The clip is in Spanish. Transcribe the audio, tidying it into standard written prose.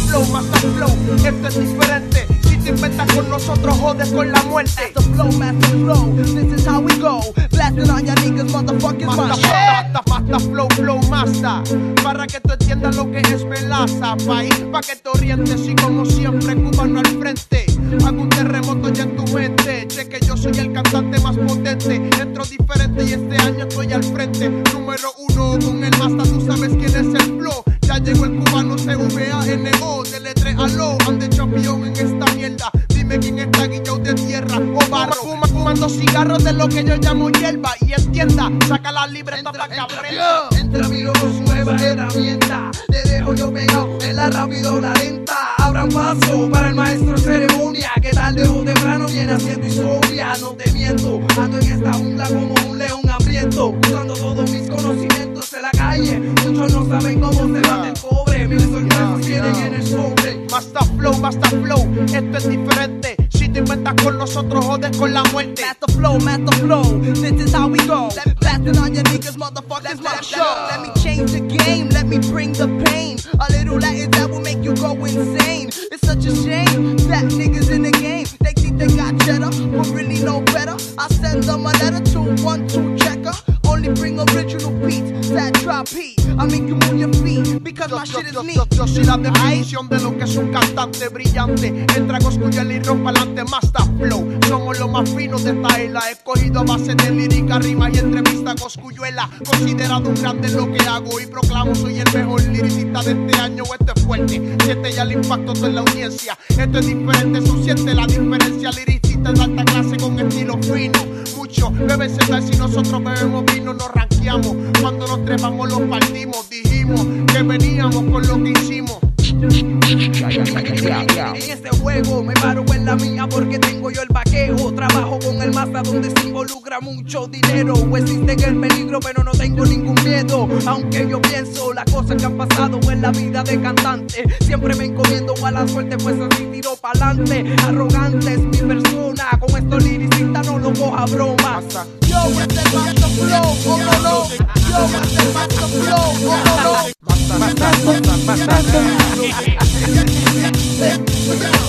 Master Flow, esto es diferente. Si te inventas con nosotros, jodes con la muerte. Master Flow, this is how we go. Blasting on ya niggas, motherfuckers, my shit. Master Flow, Master. Para que tú entiendas lo que es melaza. País, pa' que te orientes. Y como siempre, cubano al frente. Hago un terremoto ya en tu mente. Cheque, yo soy el cantante más potente. Entro diferente y este año estoy al frente. Número 1 con el Master, tú sabes quién es el flow. Ya llegó el cubano CVANO. De letre aló, ande champion en esta mierda. Dime quién está guillado de tierra o barro. Fumando cigarros de lo que yo llamo hierba. Y entienda, saca la libreta pa' que aprenda. Entra mi nueva herramienta. Te dejo yo pegado en la rápido o la lenta. Abran paso para el maestro ceremonia, que tarde o temprano viene haciendo historia. No te miento, ando en esta jungla como un león hambriento, usando todos mis conocimientos en la calle. Muchos no saben cómo se bate el cobre. Miles sorpresas tienen en el sobre. Master Flow, esto es diferente. Si te inventas con nosotros, jodes con la muerte. Master Flow, this is how we go. Blasting on your niggas, motherfuckers, my show. Let me change the game, let me bring the pain. A little Latin that will make you go insane. It's such a shame that niggas in the game, they think they got cheddar, but really know better. I send them a letter to 1-2 checker. Only bring original beats that drop heat. I make you move your feet because my shit is neat. Yo soy la definición de lo que es un cantante brillante. Entra Coscuyuela y rompa adelante Master Flow. Somos los más finos de esta isla. Escogido a base de lírica, rima y entrevista. Coscuyuela, considerado un grande en lo que hago. Y proclamo soy el mejor liricista de este año. Esto es fuerte, siente ya el impacto de la audiencia. Esto es diferente, eso siente la diferencia. Liricista de alta clase con estilo fino. Mucho beben cerveza si nosotros bebemos vino. Nos ranqueamos, cuando nos trepamos los partimos. Dijimos que veníamos con lo que hicimos. En este juego me paro en la mía porque tengo yo el vaqueo. Trabajo con el Master donde se involucra mucho dinero. Existe el peligro pero no tengo ningún miedo. Aunque yo pienso las cosas que han pasado en la vida de cantante, siempre me encomiendo a la suerte, pues así tiro pa'lante. Arrogante es mi persona, con estos lyricistas no lo coja broma. Yo, este es Master Flow, oh no no. Yo, este es Master Flow, oh no no. Master.